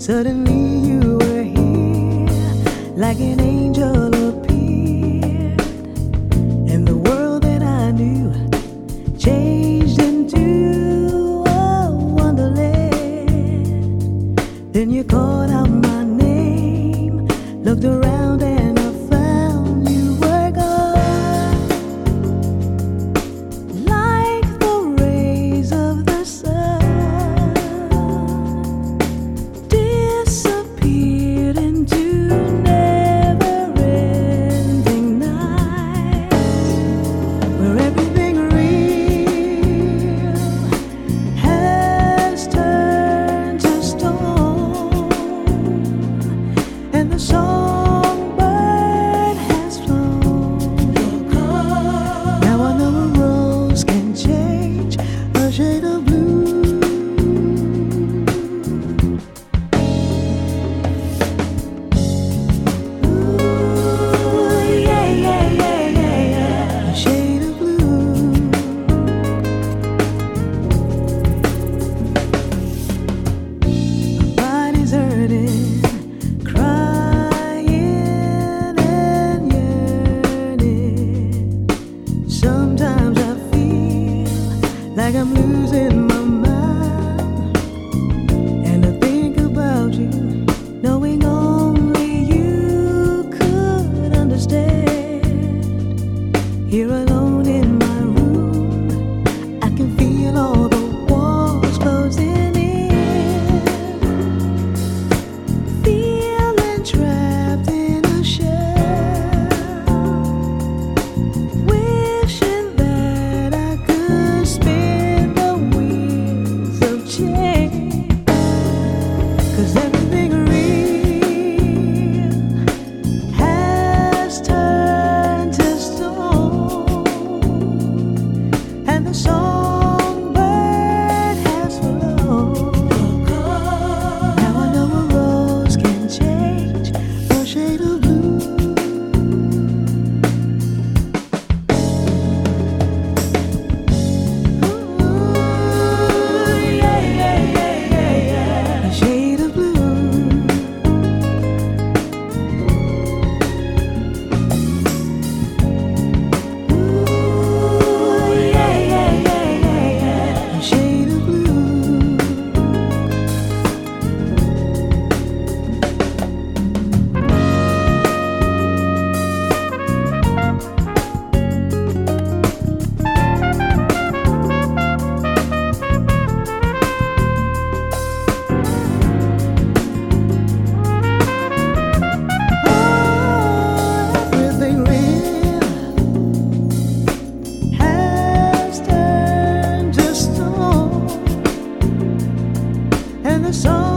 Suddenly you were here, like an angel appeared, and the world that I knew changed into a wonderland. Then you called out my name, looked around and I found you were gone, like the rays of the sun, disappeared into never-ending nights, where everything real has turned to stone, and the songbird has flown. Now I know a rose can change a shade of blue. Ooh, yeah, yeah, yeah, yeah, yeah. A shade of blue. My body's hurting, crying and yearning. Sometimes I feel like I'm losing my mind, and I think about you, knowing only you could understand. Here alone in my room, I can feel all the walls closing in, feeling trapped in a shell, wishing that I could spin the wheels of change. 'Cause everything real has turned to stone, and the songbird has flown. Now I know a rose can change a shade of blue. Ooh, yeah, yeah, yeah, yeah, yeah. A shade of blue. Ooh, yeah, yeah, yeah, yeah, yeah. A shade of blue. Everything real has turned to stone, and the song